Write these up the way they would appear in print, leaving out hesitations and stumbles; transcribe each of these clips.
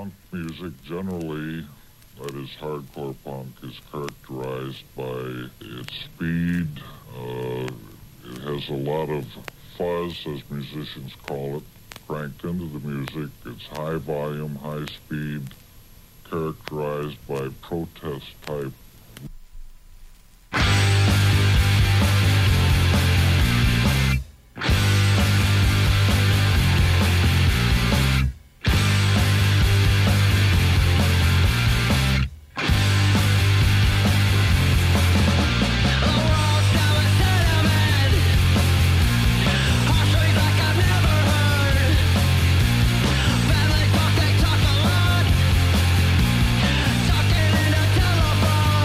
punk music generally, that is hardcore punk, is characterized by its speed. It has a lot of fuzz, as musicians call it, cranked into the music. It's high volume, high speed, characterized by protest type. Talking in a telephone.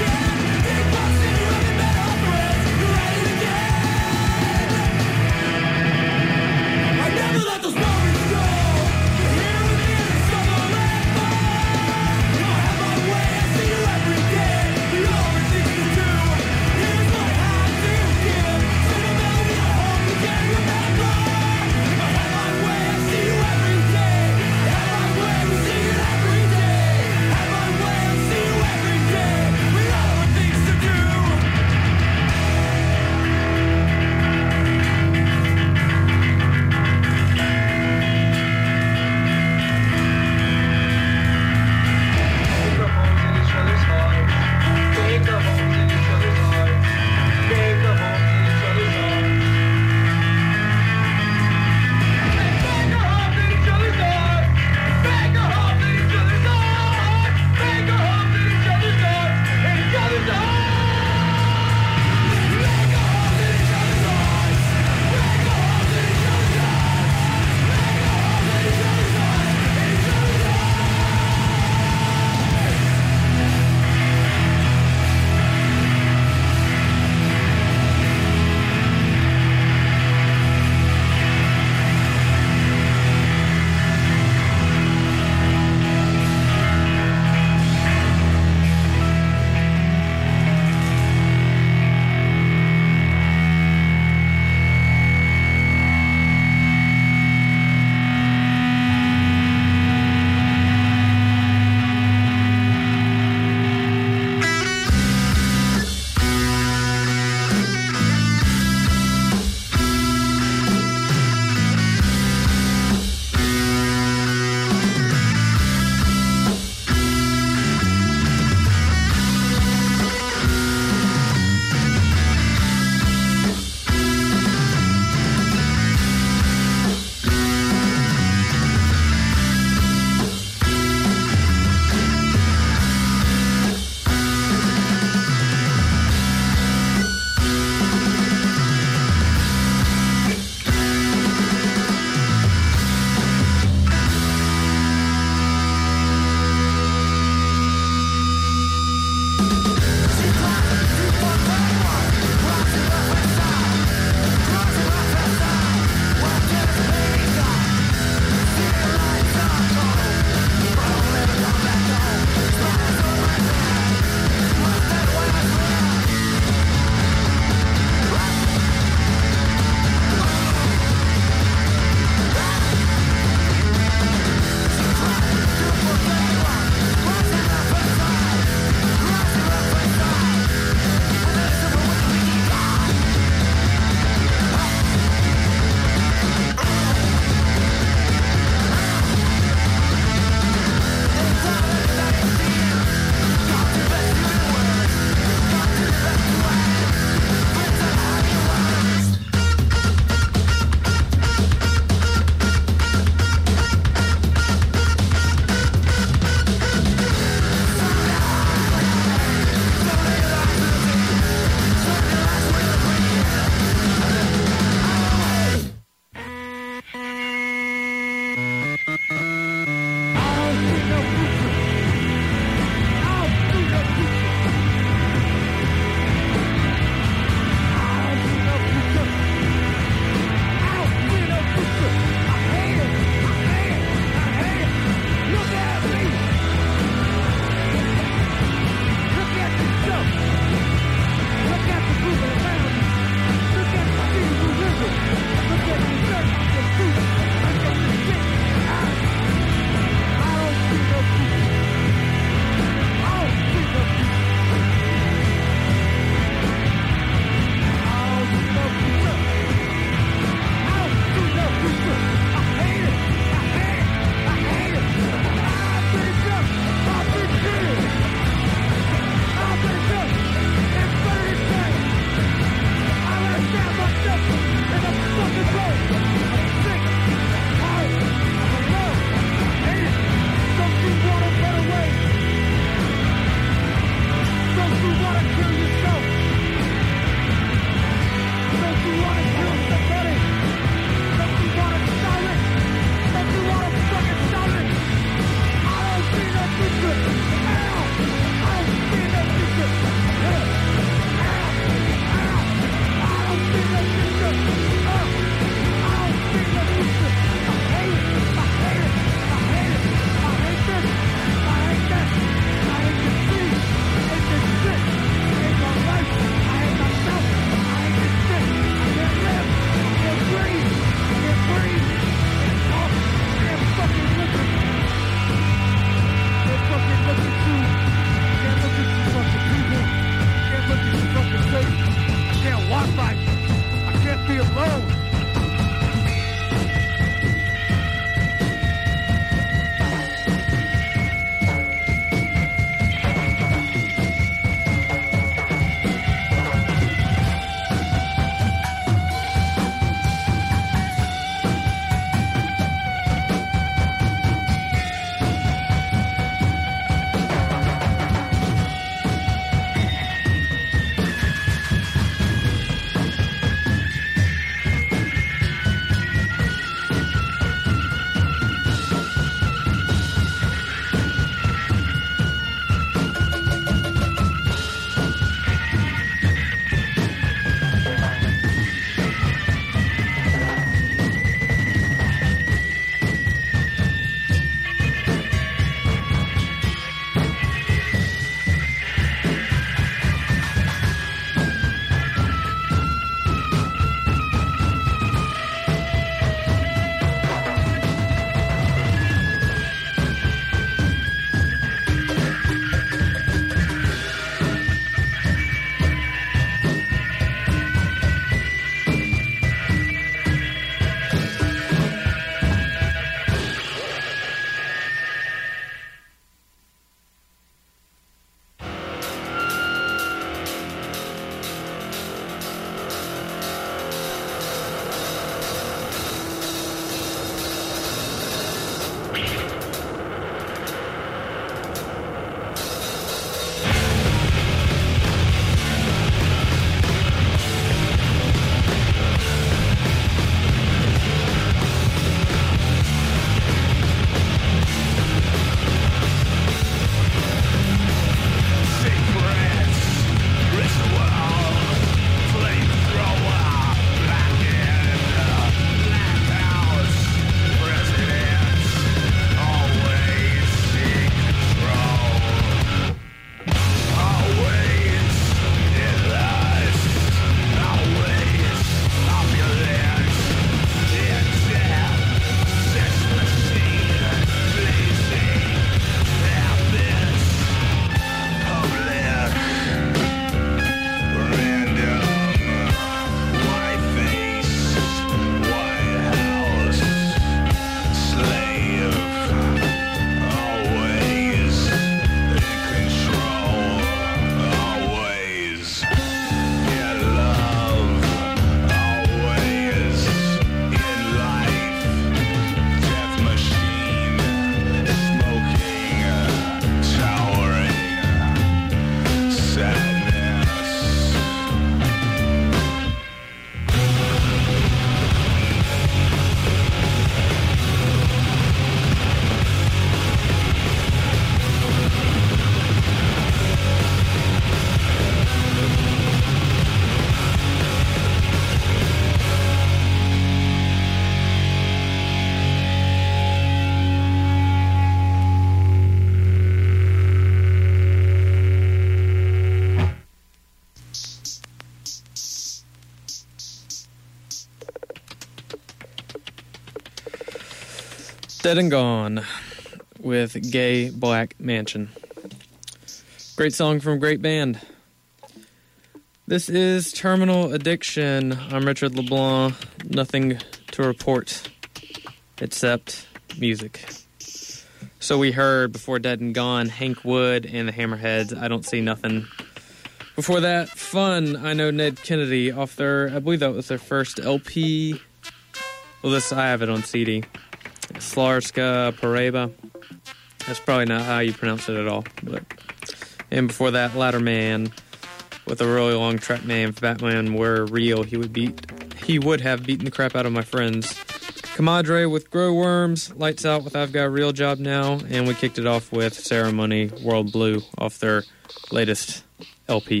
Dead and Gone with Gay Black Mansion. Great song from a great band. This is Terminal Addiction. I'm Richard LeBlanc. Nothing to report except music. So we heard before Dead and Gone, Hank Wood and the Hammerheads, I Don't See Nothing. Before that, Fun, I Know Ned Kennedy, off their, I believe that was their first LP. Well, this, I have it on CD. Slarska Pareba. That's probably not how you pronounce it at all. But. And before that, Ladder Man, with a really long track name. If Batman were real, he would have beaten the crap out of my friends. Comadre with Grow Worms, Lights Out with I've Got a Real Job Now, and we kicked it off with Ceremony, World Blue, off their latest LP.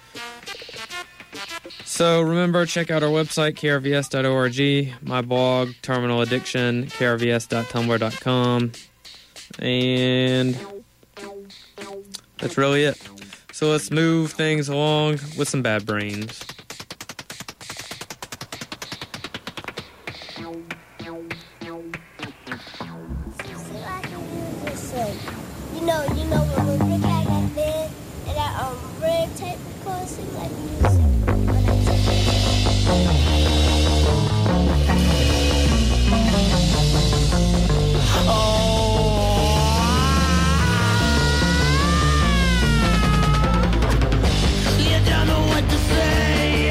So remember, check out our website, krvs.org, my blog, Terminal Addiction, krvs.tumblr.com, and that's really it. So let's move things along with some Bad Brains. You know when we look at that bed and that red tape recorder, sing like music. You don't know what to say,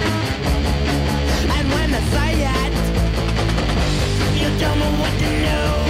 and when I say it, you don't know what to know.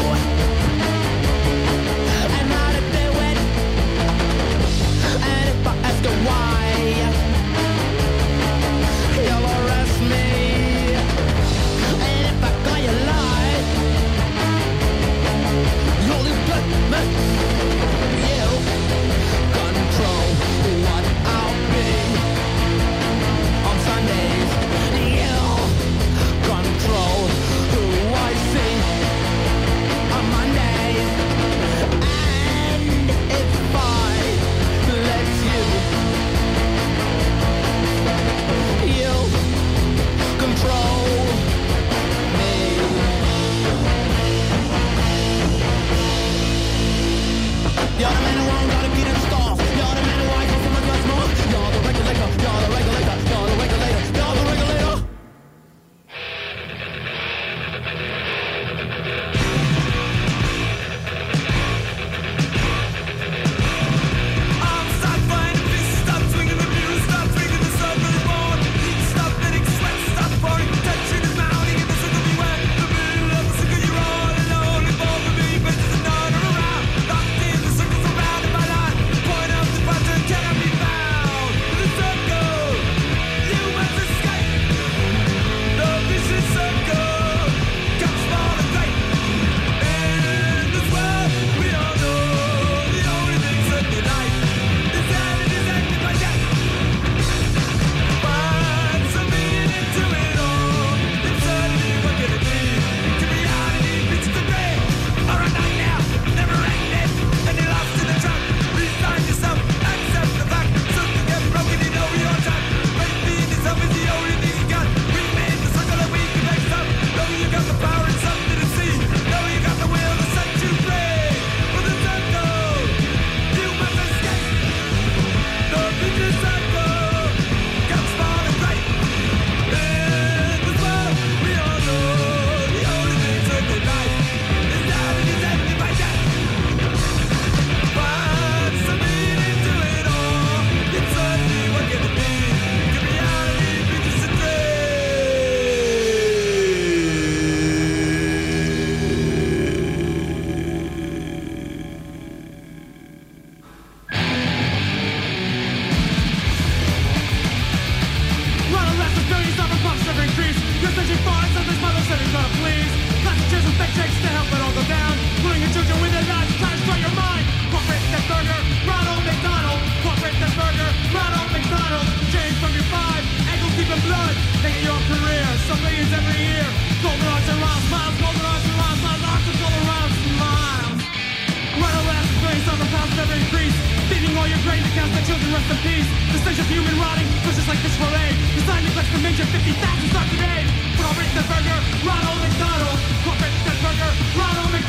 Ronald McDonald, corporate burger, Ronald McDonald.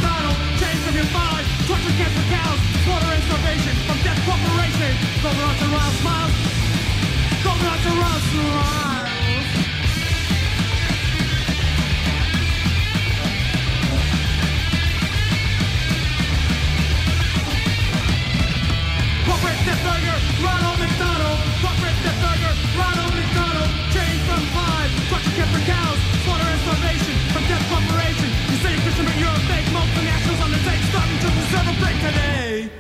Union 5, torture camps for cows, slaughter and starvation from death corporation. Governor Rouse smiles. Governor Rouse smiles. Corporate Death Burger, Ronald McDonald. Corporate Death Burger, Ronald McDonald. Chained from 5, torture camp for cows, slaughter and starvation from death corporation. You say you're Christian, but you're a fake. Multinationals undertake, starting to deserve a break today.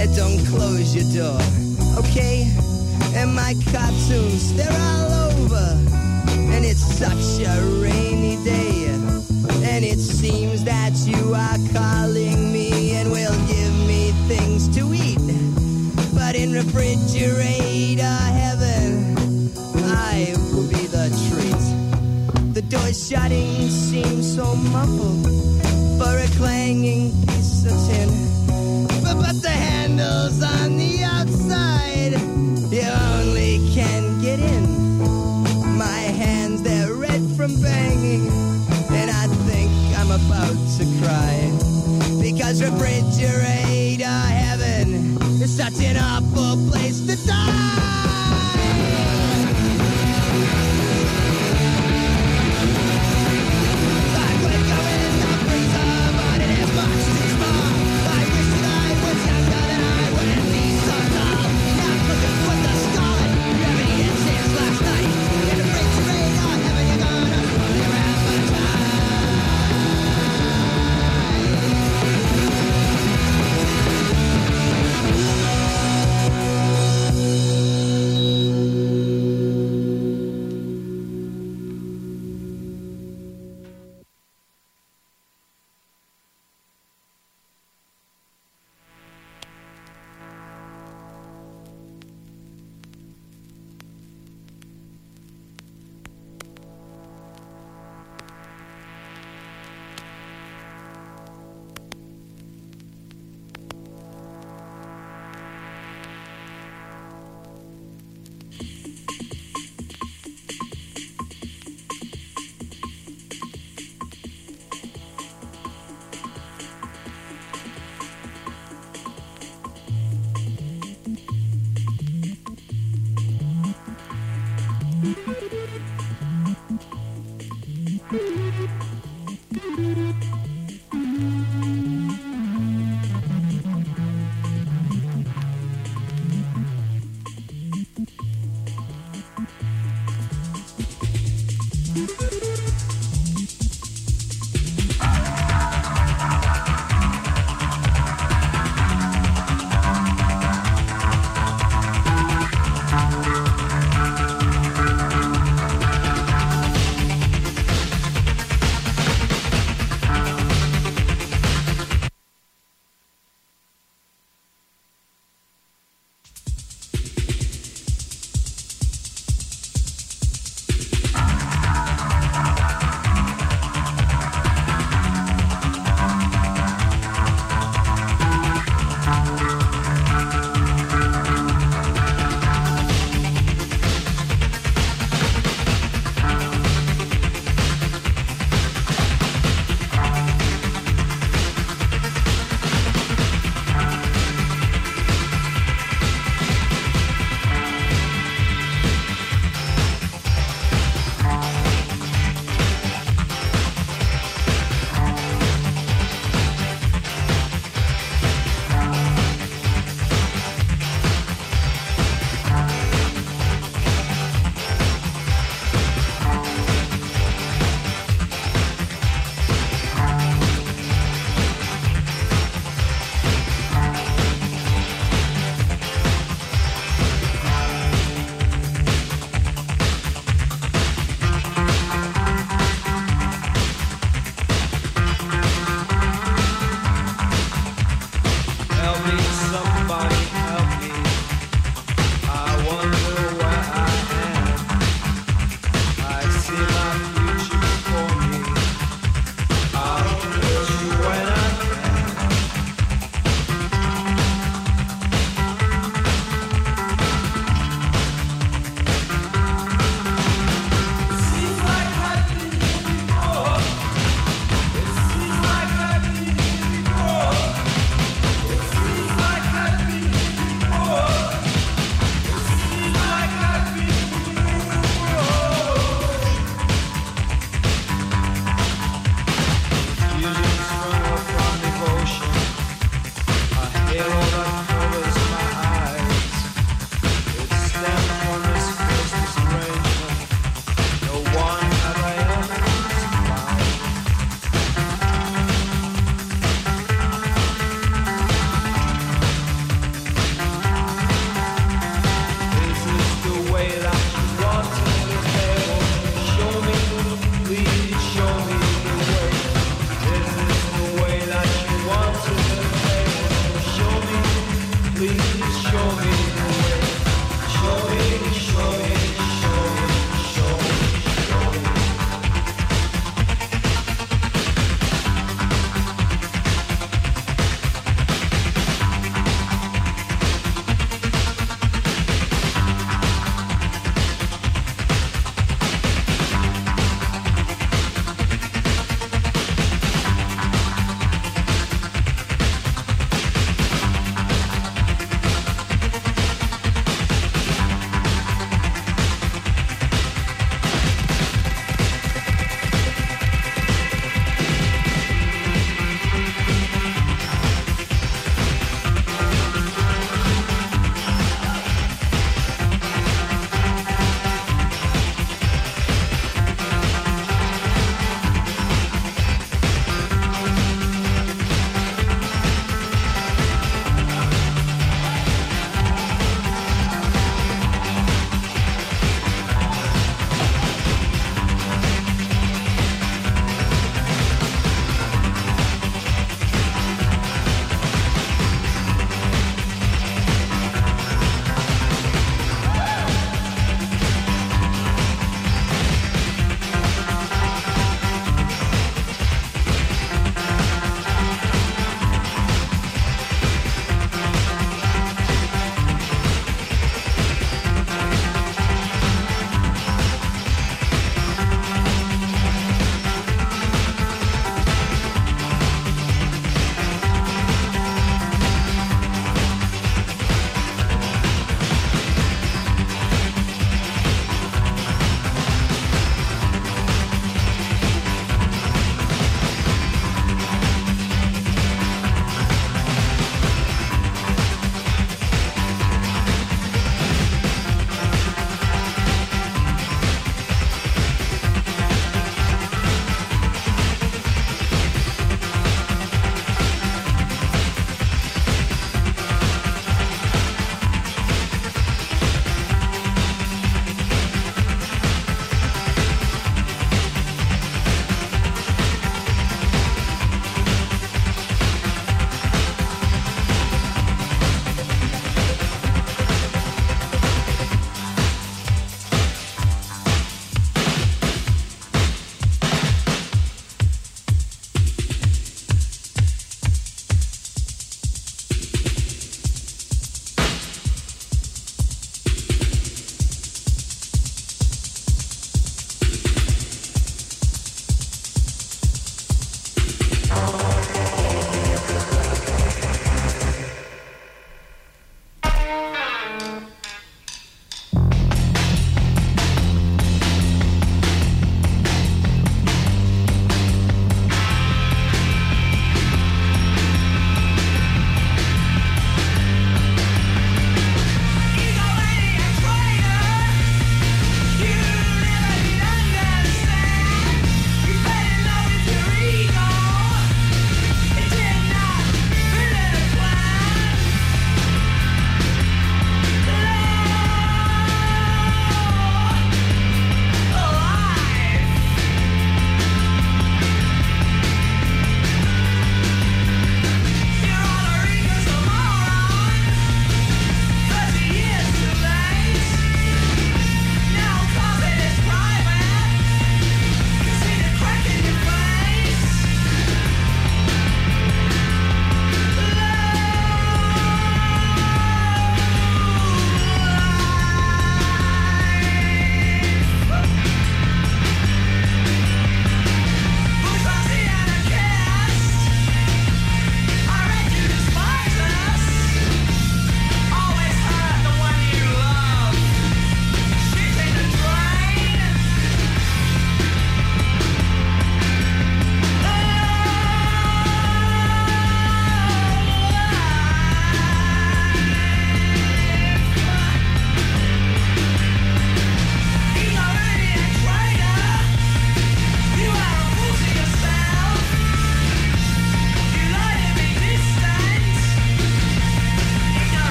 Don't close your door, okay? And my cartoons, they're all over. And it's such a rainy day. And it seems that you are calling me and will give me things to eat. But in refrigerator heaven, I will be the treat. The door shutting seems so muffled for a clanging piece of tin. But the handle's on the outside, you only can get in. My hands, they're red from banging, and I think I'm about to cry. Because refrigerator heaven is such an awful place to die.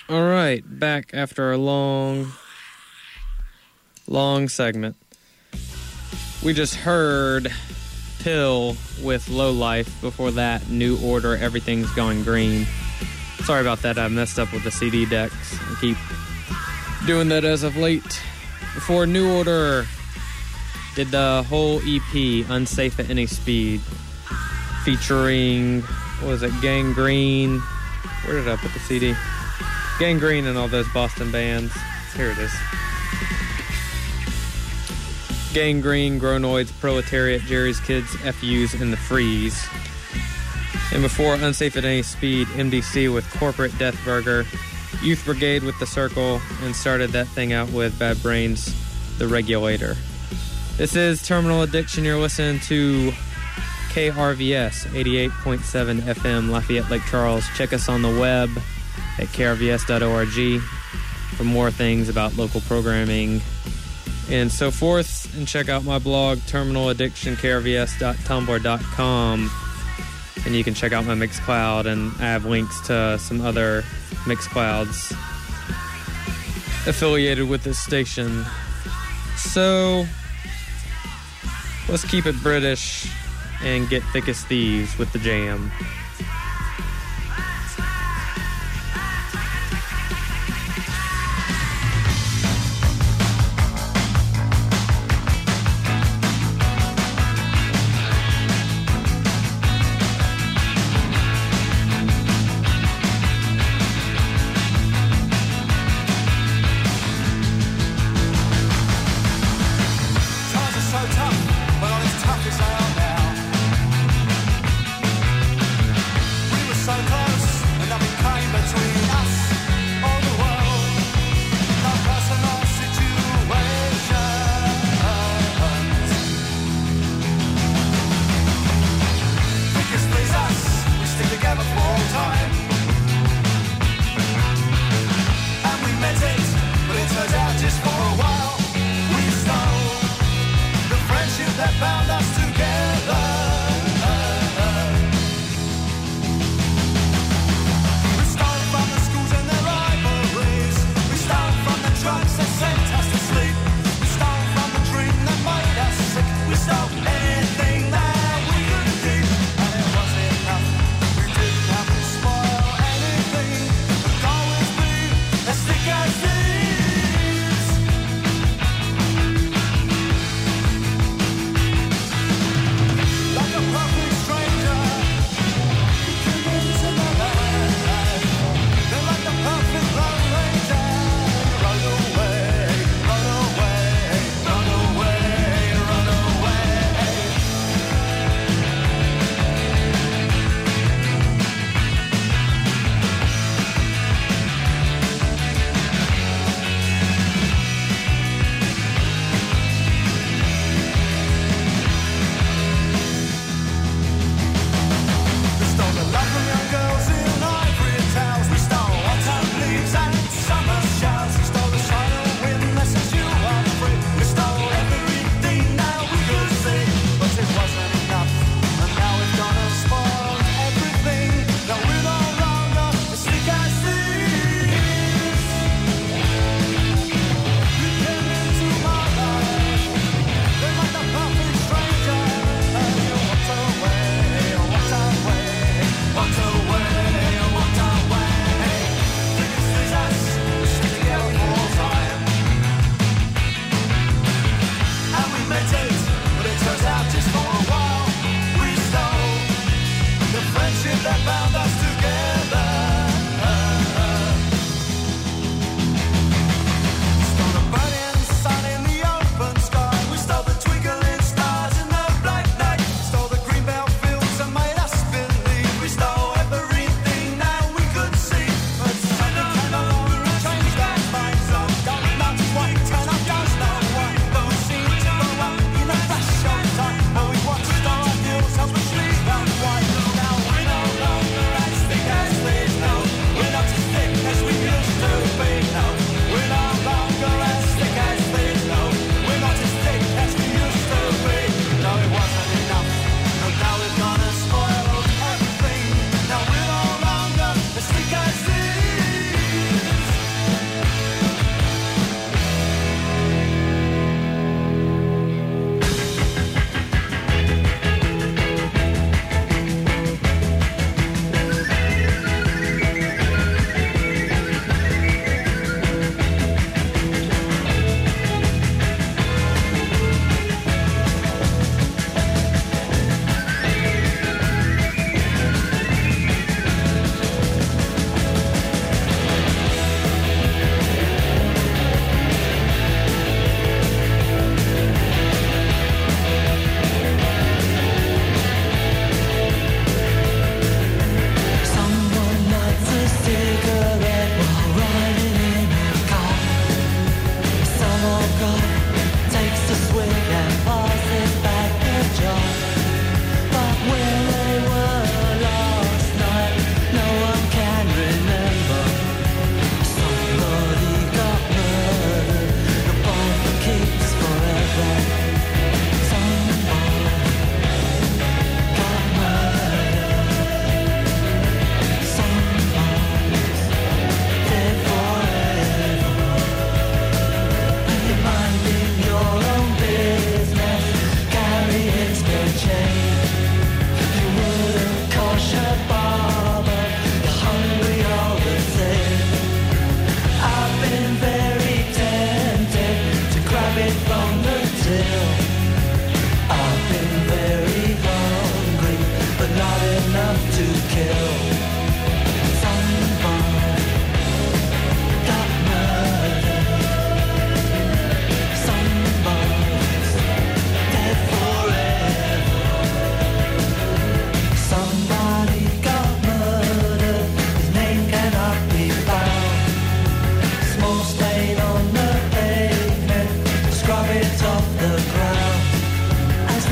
All right, back after a long segment. We just heard Pill with Low Life. Before that, New Order, Everything's Going Green. Sorry about that, I messed up with the CD decks. I keep doing that as of late. Before New Order did the whole EP, Unsafe at Any Speed, featuring, what was it, Gangrene? Where did I put the CD? Gangrene and all those Boston bands. Here it is. Gangrene, Gronoids, Proletariat, Jerry's Kids, FUs, and The Freeze. And before Unsafe at Any Speed, MDC with Corporate Death Burger, Youth Brigade with The Circle, and started that thing out with Bad Brains, The Regulator. This is Terminal Addiction. You're listening to KRVS 88.7 FM, Lafayette Lake Charles. Check us on the web at krvs.org for more things about local programming and so forth. And check out my blog, Terminal Addiction, krvs.tumblr.com. And you can check out my Mixcloud, and I have links to some other Mixclouds affiliated with this station. So let's keep it British and get thick as thieves with the jam. Times are so tough, but not as tough as they are now.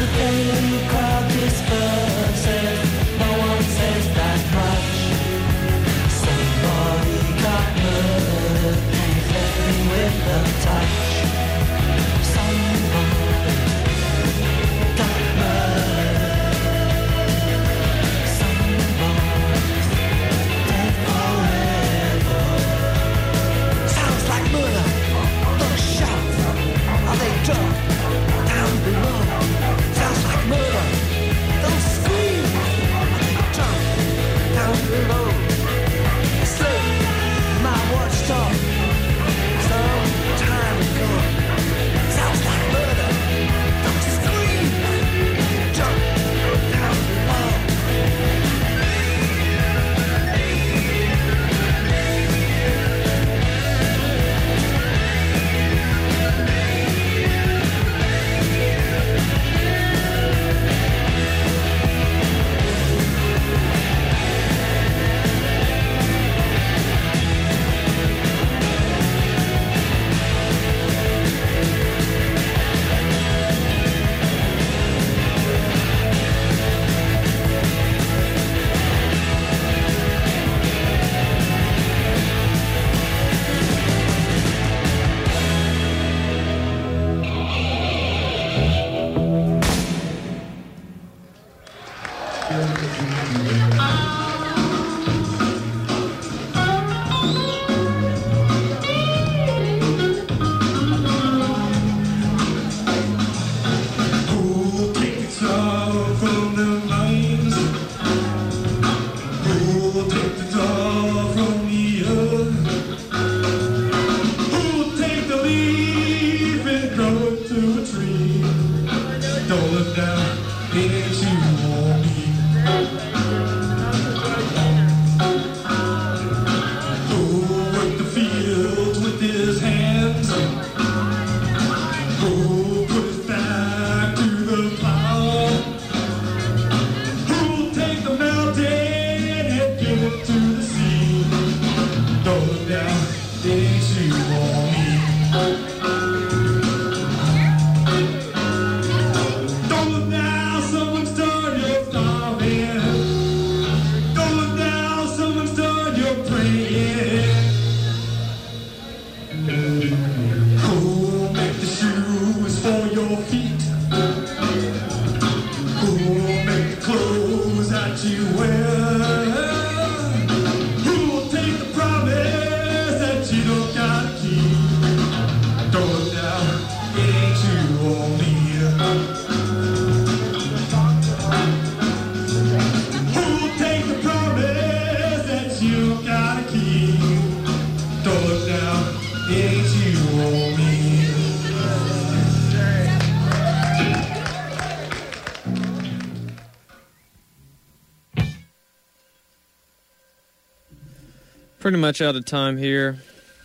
Pretty much out of time here.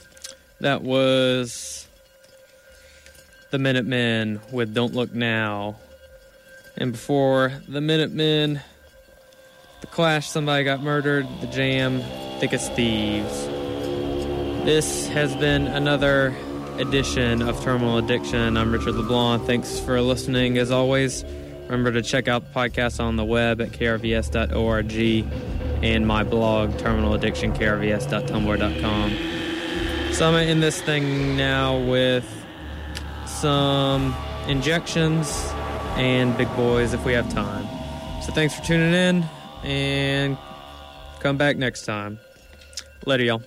That was the Minutemen with Don't Look Now. And before the Minutemen, the Clash, Somebody Got Murdered, the Jam, Thick as Thieves. This has been another edition of Terminal Addiction. I'm Richard LeBlanc. Thanks for listening. As always, remember to check out the podcast on the web at krvs.org and my blog, terminaladdictionkrvs.tumblr.com. So I'm going to end this thing now with some Injections and Big Boys if we have time. So thanks for tuning in, and come back next time. Later, y'all.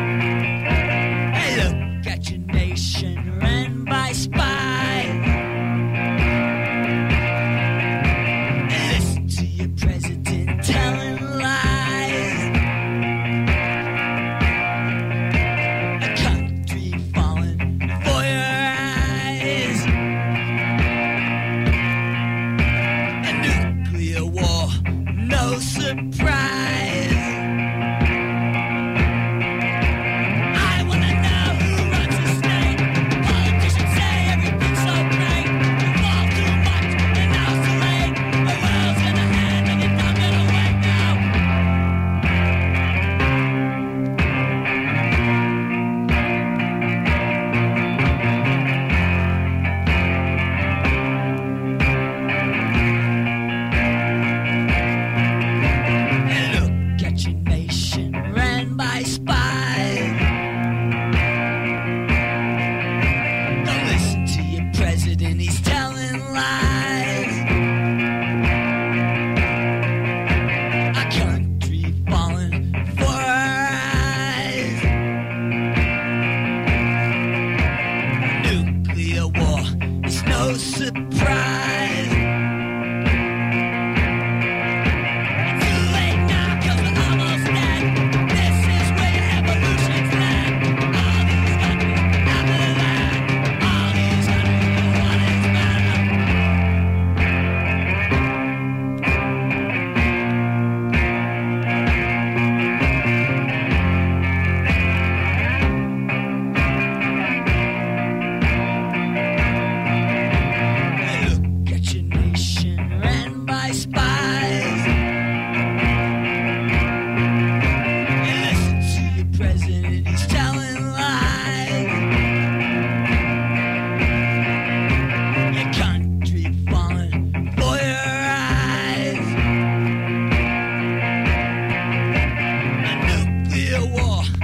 Hey, look at your nation ran by spy. war.